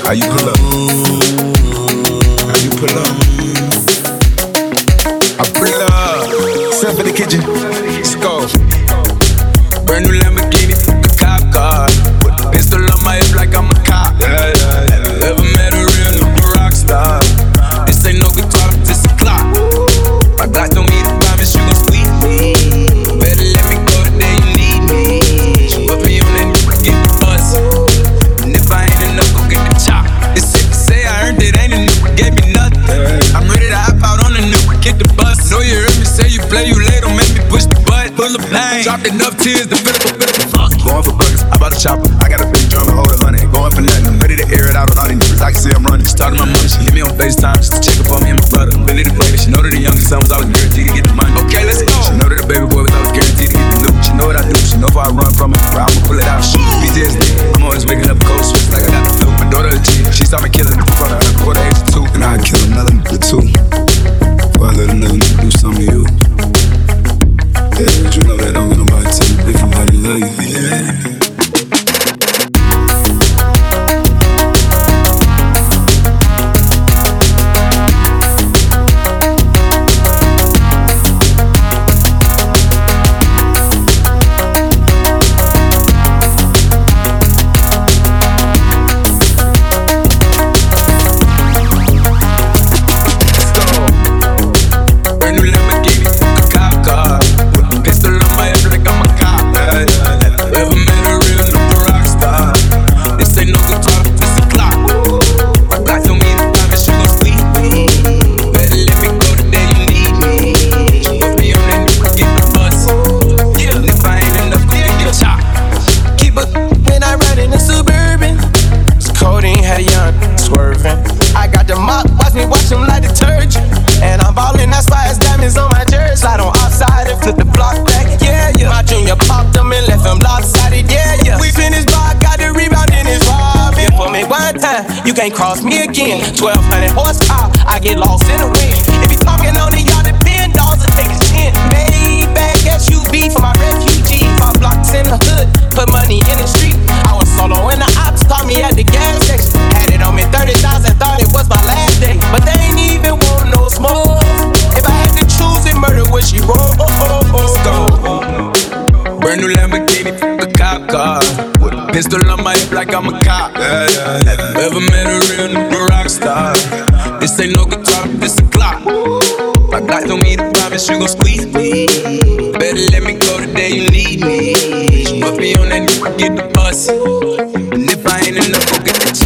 How you pull up? How you pull up? I pull up. Step in the kitchen. Let's go. Brand new Lamborghini, a cop car. With a pistol on my hip like I'm a cop. Ever met a real nigga rock star? This ain't no guitar, this a clock. My Glock don't need a promise, you gon' squeeze me. Better let me go the day you need me. She put me on that new, get the bus. And if I ain't enough, go get the chop. It's sick to say I earned it, ain't a new, gave me nothing. I'm ready to hop out on the new, get the bus. Know you heard me say you play, you late, don't make me push the button. Full of pain, dropped enough tears to fill up a fuck. Going for buggers, I bought a chopper. I got a big drum and hold a 100. Going for nothing, I'm ready to air it out on all these niggas. I can see I'm running. Started my money, she hit me on FaceTime just to check up on me and my brother. I'm really the baby. She know that the youngest son was always guaranteed to get the money. Okay, let's go. She know that the baby boy was always guaranteed to get the loot. She know what I do. She know if I run from it, I'ma pull it out, shoot. PTSD. I'm always waking up cold sweats like I got the flu. My daughter a G. She saw me killing in front of her before the age of 2. And I'd kill another nigga too before I let another nigga do something to you. Yeah, but you know that don't get nobody tell you different how they love you. Yeah. You can't cross me again. 1200 horsepower, I get lost in the wind. If you talking on it, y'all depend. Dolls will take a chin. Maybach SUV for my refugees. My blocks in the hood, put money in the street. I was solo in the ops, caught me at the gas station. Had it on me 30,000, thought it was my last day. But they ain't even want no smoke. If I had to choose it, murder would she roll? Let's go. Brand new Lamborghini, a cop car. With a pistol on my hip like I'm a cop. Ever met a real nigga rock star? This ain't no guitar, this a clock. My Glock don't need a promise, you gon' squeeze me. Better let me go the day you need me. She put me on that new, get the bus. And if I ain't enough, go get the